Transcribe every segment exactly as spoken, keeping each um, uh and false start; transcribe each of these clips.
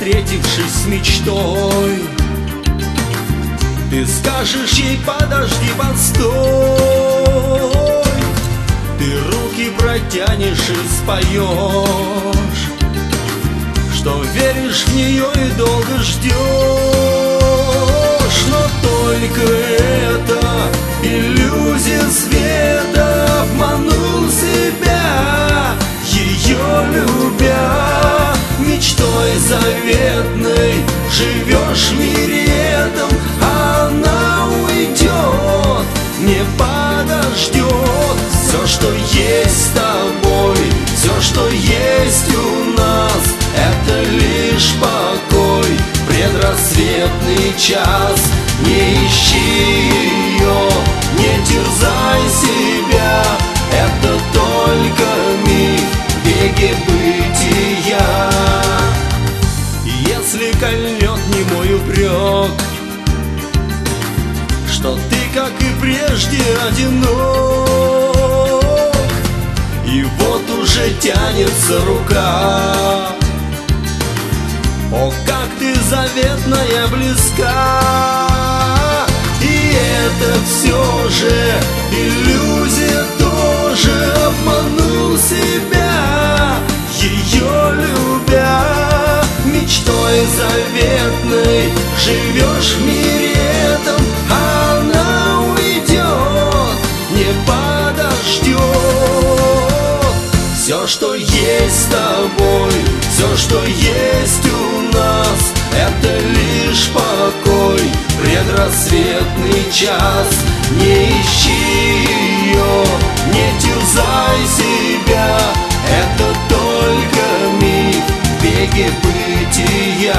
встретившись с мечтой, ты скажешь ей: подожди, постой. Ты руки протянешь и споешь, что веришь в нее и долго ждешь. Но только это иллюзия света, обманул себя, ее любя. Мечтой заветной живешь в мире этом, а она уйдет, не подождет. Все, что есть с тобой, все, что есть у нас, это лишь покой, предрассветный час. Не ищи ее, не терзай себя, это только миг в беге бытия. Если кольнет немой упрек, что ты, как и прежде, одинок, и вот уже тянется рука, о, как ты заветная близка. И это все же иллюзия тоже, обманул себя, ее любя. Мечтой заветной живешь в мире этом, а она уйдет, не подождет. Все, что есть с тобой, все, что есть у нас, это лишь покой, предрассветный час. Не ищи ее, не терзай себя, это только миг в беге бытия.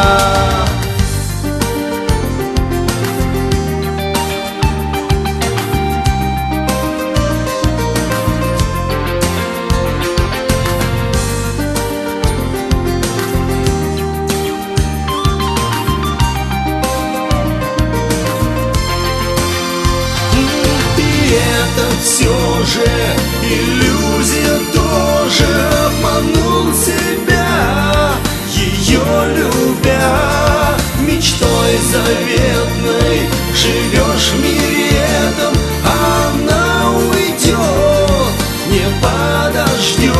Это все же иллюзия тоже, обманул себя, ее любя. Мечтой заветной живешь в мире этом, а она уйдет, не подождет.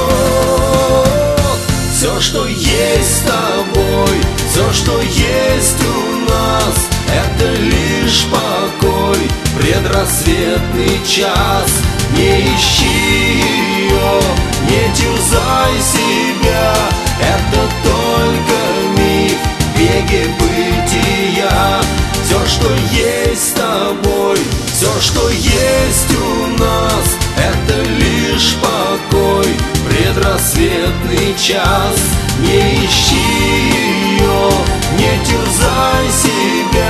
Все, что есть с тобой, все, что есть у нас, это лишь покой, предрассветный час. Не ищи ее, не терзай себя, это только миг в беге бытия. Все, что есть с тобой, все, что есть у нас, это лишь покой, предрассветный час. Не ищи ее, не терзай себя,